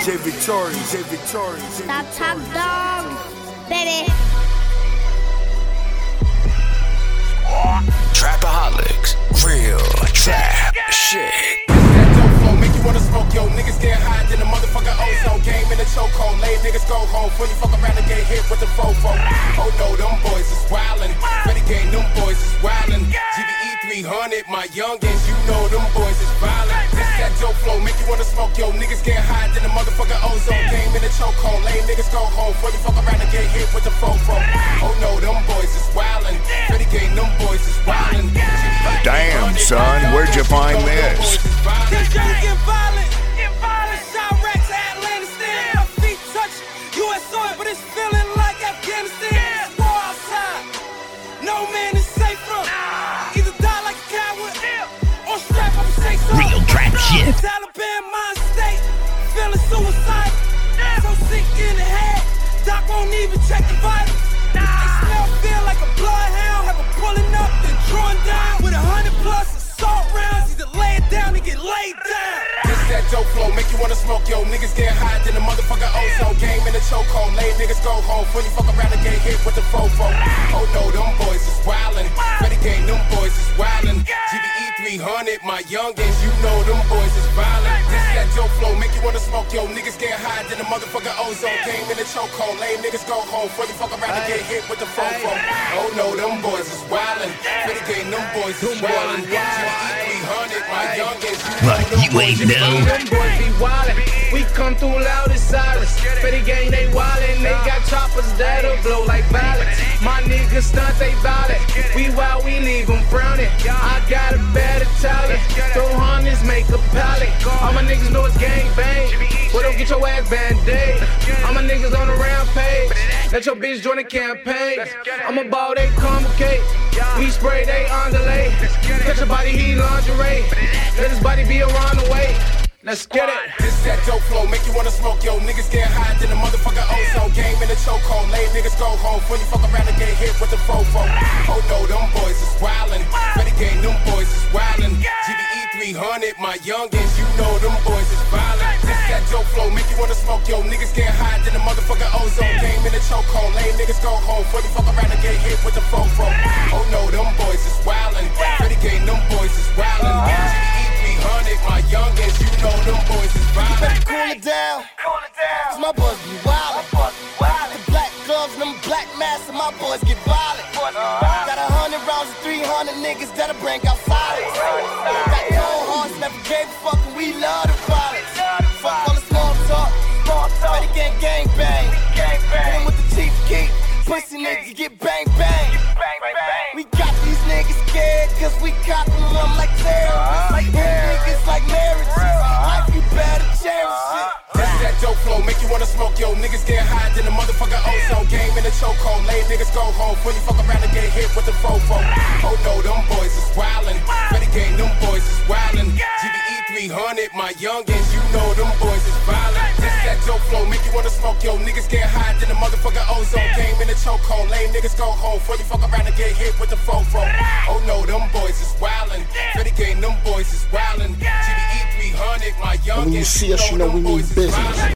J Victorious, J Victorious. Stop top dog, baby. Trapaholics, real trap shit. That dope flow make you wanna smoke, yo. Niggas get high in the motherfucking ozone game in the chokehold. Lay niggas go home before you fuck around and get hit with the fofo. Oh no, them boys is wildin'. Ready game, them boys is wildin'. GVE 300, my youngins, you know them boys is violent. This that dope flow make you wanna smoke, yo. Niggas get high in the motherfucking ozone game in the chokehold. Lay niggas go home before you fuck around and get hit with the fofo. Oh no, them boys is wildin'. Ready game, them boys is wildin'. Damn, son, where'd you find this? Get violent. Cyrex, Atlantis, my feet touch US soil, but it's feeling like Afghanistan. It's war outside. No man is safe from. Either die like a coward or strap up and say so. Real trap shit. Taliban mind state, feeling suicide. So sick in the head, doc won't even check the vitals. They smell, feel like a bloodhound. Have a pulling up, then drawing down with 100+ assault rounds. Either lay it down or get laid down. This that dope flow make you wanna smoke, yo. Niggas get high in the motherfucking ozone game in the chokehold. Lay niggas go home before you fuck around and get hit with the fofo. Oh no, them boys is wildin'. Ready game, them boys is wildin'. GVE 300, my youngins, you know them boys is violent. This that dope flow make you wanna smoke, yo. Niggas get high in the motherfucking ozone game in the chokehold. Lay niggas go home before you fuck around and get hit with the fofo. Oh no, them boys is wildin'. Ready game, them boys is wildin'. GVE 300, my youngins, you know them You boys ain't is know. violent. Them boys be wildin'. We come through loud as sirens. Fetty gang, they wildin'. They got choppers that'll blow like violets. My niggas stunt, they violent. We wild, we leave them frowning. I got a bad Italian. Throw hundreds, make a pallet. All my niggas know it's gang bang. Well, don't get your ass band-aid. All my niggas on the rampage. Let your bitch join the campaign. I'm a ball, they complicate. We spray, they underlay. Catch a body, he lingerie. Let his body be around the way. Let's get it. This that dope flow make you wanna smoke, yo. Niggas get high in the motherfucking ozone game in the chokehold. Lay niggas go home before you fuck around and get hit with the fofo. Oh no, them boys is wildin'. Ready game, them boys is wildin'. GVE 300, my youngins, you know them boys is violent. This that dope flow make you wanna smoke, yo. Niggas get high in the motherfucking ozone game in the chokehold. Lay niggas go home before you fuck around and get hit with the fofo. Oh no, them boys is wildin'. Ready game, them boys is wildin'. GVE 300, my youngins, you know them boys is violent. You better cool it down, cause my boys be wildin'. The black gloves and them black masks and my boys get violent. Got 100 rounds of 300 niggas that'll bring out silence. Got cold hearts, never gave a fuck and we love the violence. Fuck all the small talk, ready gang bang. Hit 'em with the chief key, pussy niggas get bang bang. We got these niggas scared cause we cop them like terrorists. Niggas like marriages, life you better cherish it. This that dope flow make you wanna smoke, yo. Niggas get high in the motherfucking ozone game in the chokehold. Lay niggas go home before you fuck around and get hit with the fofo. Oh no, them boys is wildin'. Ready game, them boys is wildin'. GVE 300, my youngins, you know them boys is violent. This that dope flow make you wanna smoke, yo. Niggas get high in the motherfucking ozone game in the chokehold. Lay niggas go home before you fuck around and get hit with the fofo. Oh no, them boys is wildin'. Ready game, them boys is wildin'. GVE 300, my youngins, And when you see us, you know we mean business.